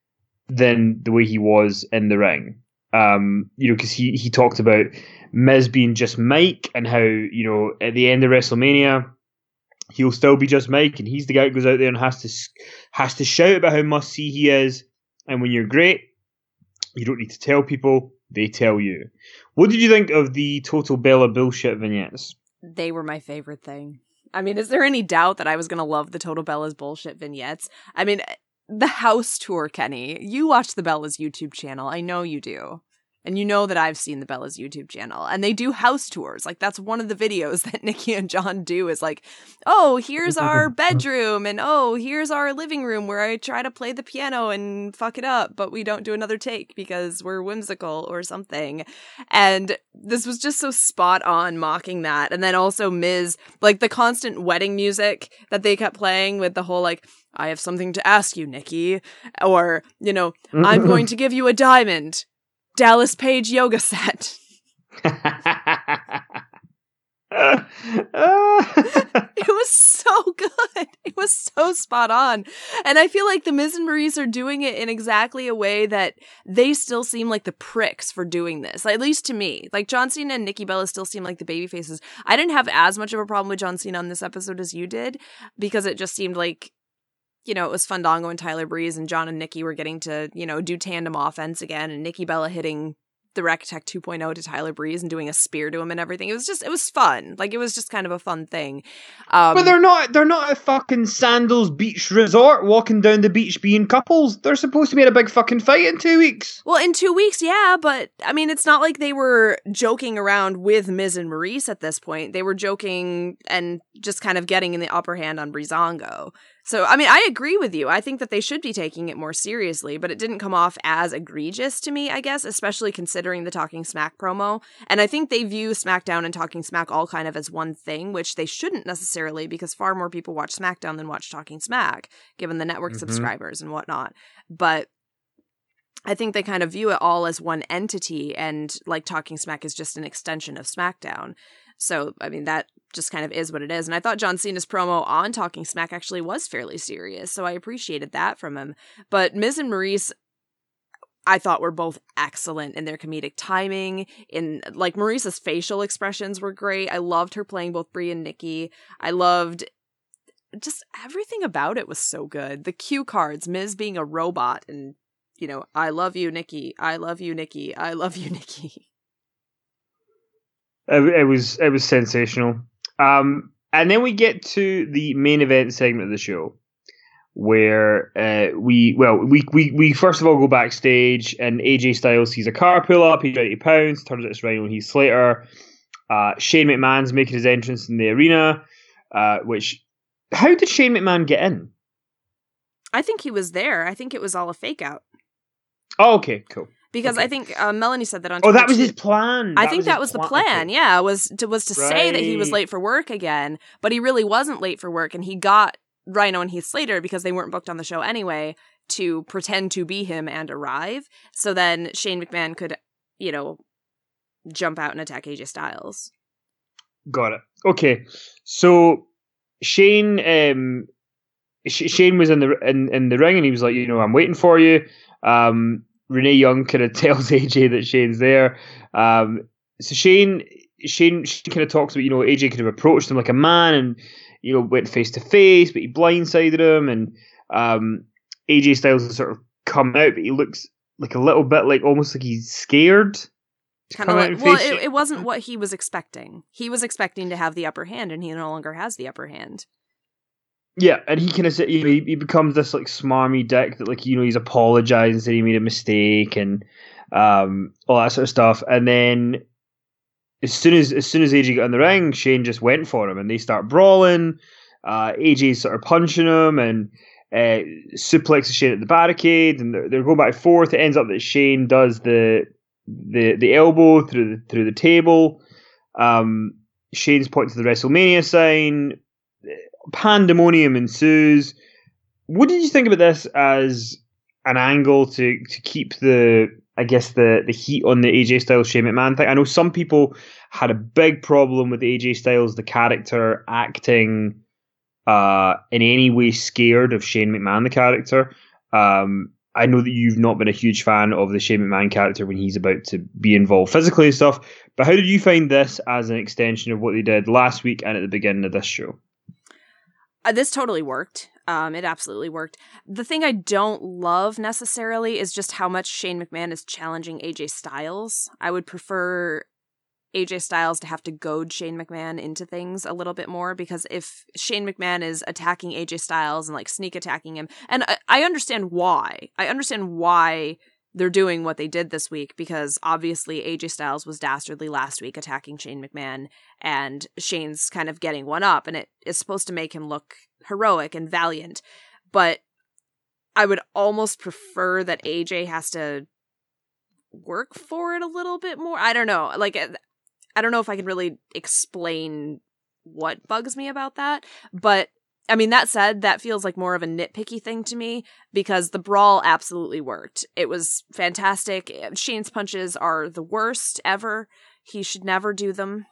than the way he was in the ring. Because he talked about Miz being just Mike, and how, at the end of WrestleMania, he'll still be just Mike, and he's the guy that goes out there and has to shout about how must-see he is. And when you're great, you don't need to tell people, they tell you. What did you think of the Total Bella bullshit vignettes? They were my favorite thing. I mean, is there any doubt that I was going to love the Total Bellas bullshit vignettes? I mean, the house tour, Kenny. You watch the Bellas YouTube channel. I know you do. And you know that I've seen the Bellas YouTube channel. And they do house tours. Like, that's one of the videos that Nikki and John do, is like, oh, here's our bedroom. And oh, here's our living room where I try to play the piano and fuck it up, but we don't do another take because we're whimsical or something. And this was just so spot on mocking that. And then also Miz, like the constant wedding music that they kept playing with the whole like, I have something to ask you, Nikki. Or, I'm going to give you a diamond. Dallas Page yoga set. It was so good. It was so spot on. And I feel like the Miz and Maurice are doing it in exactly a way that they still seem like the pricks for doing this. At least to me. Like John Cena and Nikki Bella still seem like the baby faces. I didn't have as much of a problem with John Cena on this episode as you did, because it just seemed like, you know, it was Fandango and Tyler Breeze, and John and Nikki were getting to, you know, do tandem offense again, and Nikki Bella hitting the Rec Tech 2.0 to Tyler Breeze and doing a spear to him and everything. It was fun. Like, it was just kind of a fun thing. But they're not at fucking Sandals Beach Resort walking down the beach being couples. They're supposed to be in a big fucking fight in 2 weeks. Well, in 2 weeks, yeah, but I mean, it's not like they were joking around with Miz and Maurice at this point. They were joking and just kind of getting in the upper hand on Breezango. So, I mean, I agree with you. I think that they should be taking it more seriously, but it didn't come off as egregious to me, I guess, especially considering the Talking Smack promo. And I think they view SmackDown and Talking Smack all kind of as one thing, which they shouldn't necessarily, because far more people watch SmackDown than watch Talking Smack, given the network subscribers and whatnot. But I think they kind of view it all as one entity, and like Talking Smack is just an extension of SmackDown. So, I mean, that just kind of is what it is. And I thought John Cena's promo on Talking Smack actually was fairly serious, so I appreciated that from him. But Miz and Maurice, I thought, were both excellent in their comedic timing. In, like, Maurice's facial expressions were great. I loved her playing both Brie and Nikki. I loved just everything about it was so good. The cue cards, Miz being a robot, and, you know, I love you, Nikki. I love you, Nikki. I love you, Nikki. It was sensational. And then we get to the main event segment of the show, where we first of all go backstage, and AJ Styles sees a car pull up. He's ready to pounce. Turns out it's Rhino and Heath Slater. Shane McMahon's making his entrance in the arena. How did Shane McMahon get in? I think he was there. I think it was all a fake out. Oh, okay, cool. Because okay. I think Melanie said that on Twitter. Oh, that was his plan. I think that was the plan. Okay. Yeah, was to say that he was late for work again, but he really wasn't late for work, and he got Rhino and Heath Slater, because they weren't booked on the show anyway, to pretend to be him and arrive. So then Shane McMahon could, you know, jump out and attack AJ Styles. Got it. Okay, so Shane was in the ring, and he was like, you know, I'm waiting for you. Renee Young kind of tells AJ that Shane's there. So Shane kind of talks about, you know, AJ could have approached him like a man and, you know, went face to face, but he blindsided him, and AJ Styles has sort of come out, but he looks like a little bit like, almost like he's scared. Kind of like, well, it wasn't what he was expecting. He was expecting to have the upper hand, and he no longer has the upper hand. Yeah, and he kind of, you know, he becomes this like smarmy dick that, like, you know, he's apologizing, saying he made a mistake and all that sort of stuff. And then as soon as AJ got in the ring, Shane just went for him, and they start brawling. AJ's sort of punching him and suplexes Shane at the barricade, and they're going back and forth. It ends up that Shane does the elbow through the table. Shane's pointing to the WrestleMania sign. Pandemonium ensues. What did you think about this as an angle to keep the heat on the AJ Styles Shane McMahon thing? I know some people had a big problem with AJ Styles, the character, acting in any way scared of Shane McMahon, the character. I know that you've not been a huge fan of the Shane McMahon character when he's about to be involved physically and stuff, but how did you find this as an extension of what they did last week and at the beginning of this show? This totally worked. It absolutely worked. The thing I don't love necessarily is just how much Shane McMahon is challenging AJ Styles. I would prefer AJ Styles to have to goad Shane McMahon into things a little bit more, because if Shane McMahon is attacking AJ Styles and like sneak attacking him, and I understand why. I understand why they're doing what they did this week, because obviously AJ Styles was dastardly last week attacking Shane McMahon, and Shane's kind of getting one up, and it is supposed to make him look heroic and valiant. But I would almost prefer that AJ has to work for it a little bit more. I don't know. Like, I don't know if I can really explain what bugs me about that, but I mean, that said, that feels like more of a nitpicky thing to me because the brawl absolutely worked. It was fantastic. Shane's punches are the worst ever. He should never do them.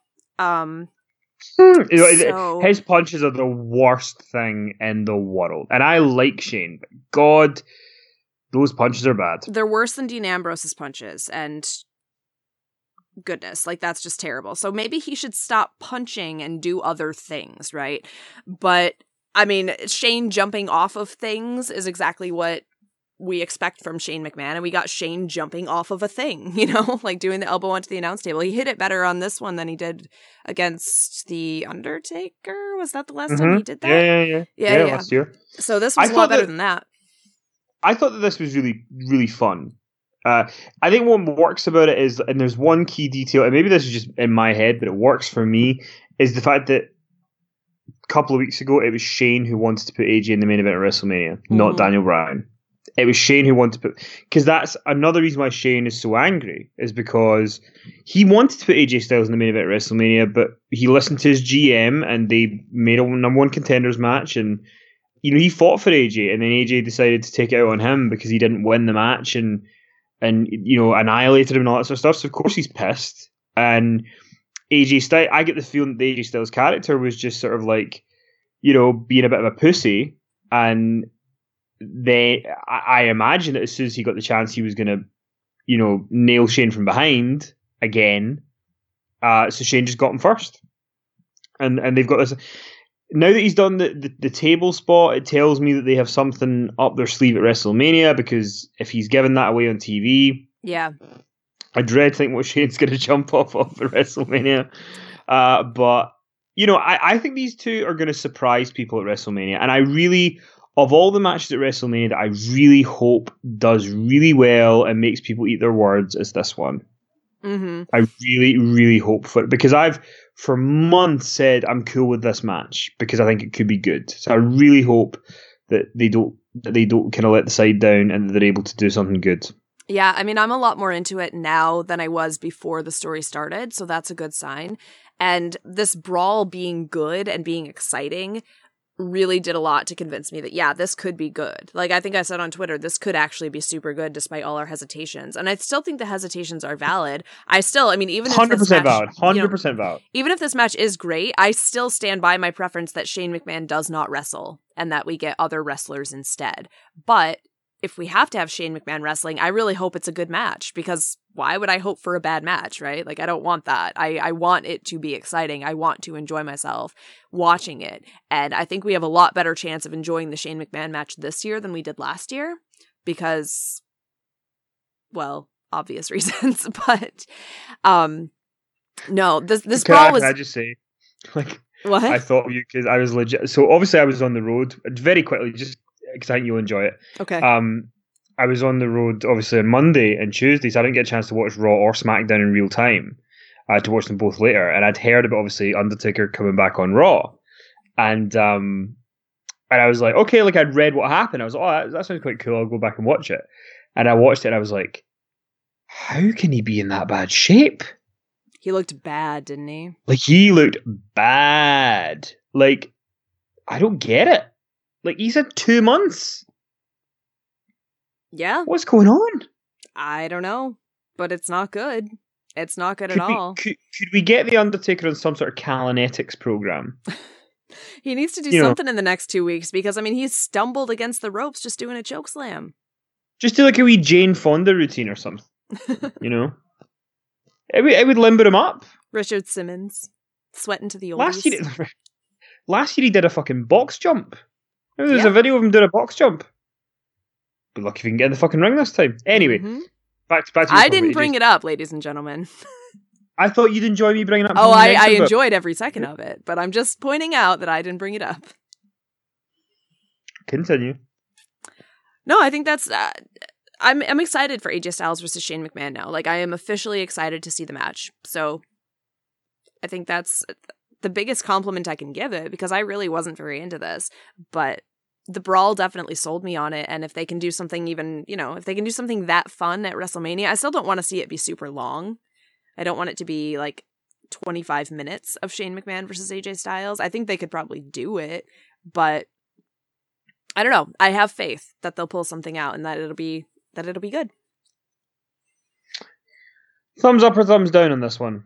His punches are the worst thing in the world. And I like Shane, but God, those punches are bad. They're worse than Dean Ambrose's punches, and goodness, like that's just terrible. So maybe he should stop punching and do other things, right? But I mean, Shane jumping off of things is exactly what we expect from Shane McMahon, and we got Shane jumping off of a thing, like doing the elbow onto the announce table. He hit it better on this one than he did against The Undertaker. Was that the last time he did that? Yeah, last year. So this was a lot better than that. I thought that this was really, really fun. I think what works about it is, and there's one key detail, and maybe this is just in my head, but it works for me, is the fact that a couple of weeks ago, it was Shane who wanted to put AJ in the main event at WrestleMania, not Daniel Bryan. It was Shane who wanted to put... Because that's another reason why Shane is so angry, is because he wanted to put AJ Styles in the main event at WrestleMania, but he listened to his GM, and they made a number one contenders match, and he fought for AJ, and then AJ decided to take it out on him because he didn't win the match, and annihilated him and all that sort of stuff. So of course he's pissed. And AJ Styles, I get the feeling that the AJ Styles character was just sort of like, being a bit of a pussy. And I imagine that as soon as he got the chance, he was going to, nail Shane from behind again. So Shane just got him first. And they've got this. Now that he's done the table spot, it tells me that they have something up their sleeve at WrestleMania, because if he's given that away on TV, I dread think what Shane's going to jump off of at WrestleMania. But, I think these two are going to surprise people at WrestleMania. And I really, of all the matches at WrestleMania that I really hope does really well and makes people eat their words, is this one. Mm-hmm. I really, really hope for it, because I've for months said I'm cool with this match because I think it could be good. So I really hope that they don't kind of let the side down and that they're able to do something good. Yeah, I mean, I'm a lot more into it now than I was before the story started, so that's a good sign. And this brawl being good and being exciting really did a lot to convince me that, yeah, this could be good. Like, I think I said on Twitter, this could actually be super good despite all our hesitations. And I still think the hesitations are valid. Even if 100% this match, valid. 100% valid. Even if this match is great, I still stand by my preference that Shane McMahon does not wrestle and that we get other wrestlers instead. But if we have to have Shane McMahon wrestling, I really hope it's a good match, because why would I hope for a bad match, right? Like, I don't want that. I want it to be exciting. I want to enjoy myself watching it. And I think we have a lot better chance of enjoying the Shane McMahon match this year than we did last year because, well, obvious reasons. But, no, this brawl was... Can I just say, like, what? I thought you, because I was legit... So, obviously, I was on the road. Very quickly, just... because I think you'll enjoy it. Okay. I was on the road, obviously, on Monday and Tuesday, so I didn't get a chance to watch Raw or SmackDown in real time. I had to watch them both later. And I'd heard about, obviously, Undertaker coming back on Raw. And I was like, okay, like, I'd read what happened. I was like, that sounds quite cool. I'll go back and watch it. And I watched it and I was like, how can he be in that bad shape? He looked bad, didn't he? Like, he looked bad. Like, I don't get it. Like, he's had 2 months. Yeah. What's going on? I don't know, but it's not good. It's not good at all. Could we get The Undertaker on some sort of Kalanetics program? He needs to do something in the next 2 weeks because, I mean, he's stumbled against the ropes just doing a chokeslam. Just do like a wee Jane Fonda routine or something. It would limber him up. Richard Simmons, sweating to the oldies. Last year he did a fucking box jump. There's a video of him doing a box jump. Be lucky if we can get in the fucking ring this time. Anyway, back to I didn't bring it up, ladies and gentlemen. I thought you'd enjoy me bringing up. Oh, I enjoyed every second of it, but I'm just pointing out that I didn't bring it up. Continue. No, I think that's. I'm excited for AJ Styles versus Shane McMahon now. Like, I am officially excited to see the match. So, I think that's the biggest compliment I can give it, because I really wasn't very into this, but the brawl definitely sold me on it. And if they can do something even, if they can do something that fun at WrestleMania, I still don't want to see it be super long. I don't want it to be like 25 minutes of Shane McMahon versus AJ Styles. I think they could probably do it, But I don't know. I have faith that they'll pull something out and that it'll be good. Thumbs up or thumbs down on this one?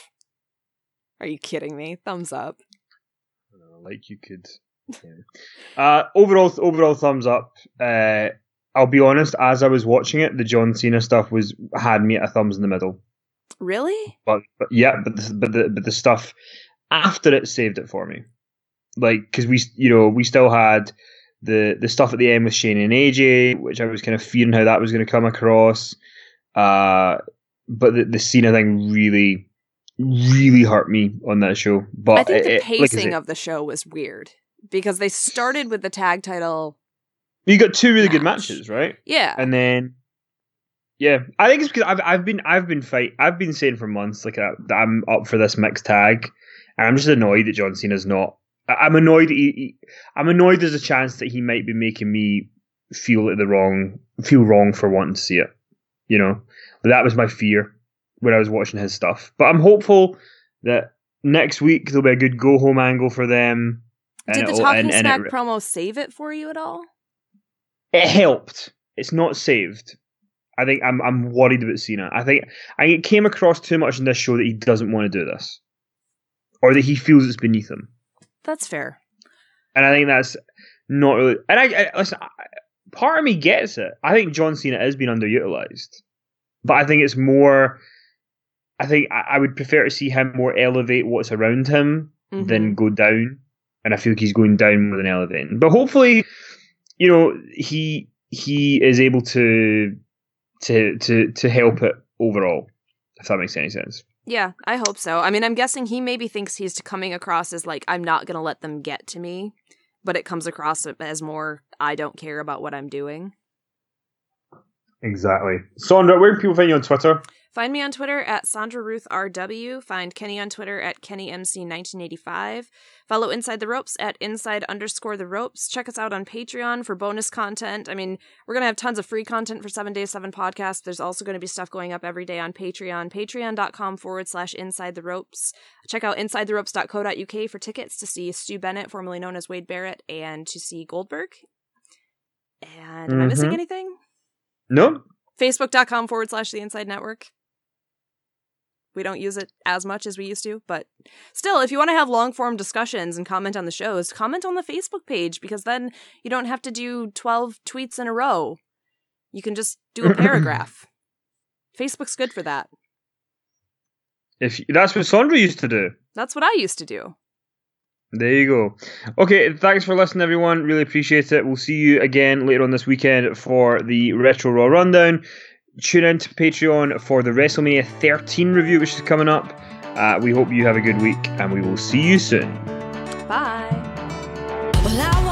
Are you kidding me? Thumbs up. Like you could. Yeah. Overall thumbs up. I'll be honest, as I was watching it, the John Cena stuff had me at a thumbs in the middle. Really? But the stuff after it saved it for me. Like, because we still had the stuff at the end with Shane and AJ, which I was kind of fearing how that was going to come across. But the Cena thing really, really hurt me on that show. But I think the pacing of the show was weird because they started with the tag title. You got two really good matches, right? Yeah, and then I think it's because I've been saying for months like that I'm up for this mixed tag, and I'm just annoyed that John Cena's not. I'm annoyed. I'm annoyed. There's a chance that he might be making me feel wrong for wanting to see it. You know, but that was my fear when I was watching his stuff. But I'm hopeful that next week there'll be a good go home angle for them. Did the Talking Smack promo save it for you at all? It helped. It's not saved. I think I'm worried about Cena. I think it came across too much in this show that he doesn't want to do this, or that he feels it's beneath him. That's fair. And I think that's not really. And I listen. Part of me gets it. I think John Cena is being underutilized, but I think it's more. I think I would prefer to see him more elevate what's around him than go down. And I feel like he's going down more than elevating. But hopefully, you know, he is able to help it overall, if that makes any sense. Yeah, I hope so. I mean, I'm guessing he maybe thinks he's coming across as like, I'm not going to let them get to me, but it comes across as more, I don't care about what I'm doing. Exactly. Sandra, where can people find you on Twitter? Find me on Twitter at SandraRuthRW. Find Kenny on Twitter at KennyMC1985. Follow Inside the Ropes at Inside_the Ropes. Check us out on Patreon for bonus content. I mean, we're going to have tons of free content for 7 Days 7 Podcast. There's also going to be stuff going up every day on Patreon. Patreon.com/Inside the Ropes. Check out InsideTheRopes.co.uk for tickets to see Stu Bennett, formerly known as Wade Barrett, and to see Goldberg. And am I missing anything? No. Facebook.com/The Inside Network. We don't use it as much as we used to, but still, if you want to have long-form discussions and comment on the shows, comment on the Facebook page, because then you don't have to do 12 tweets in a row. You can just do a paragraph. Facebook's good for that. That's what Sandra used to do. That's what I used to do. There you go. Okay, thanks for listening, everyone. Really appreciate it. We'll see you again later on this weekend for the Retro Raw Rundown. Tune in to Patreon for the WrestleMania 13 review, which is coming up. We hope you have a good week, and we will see you soon. Bye. Well,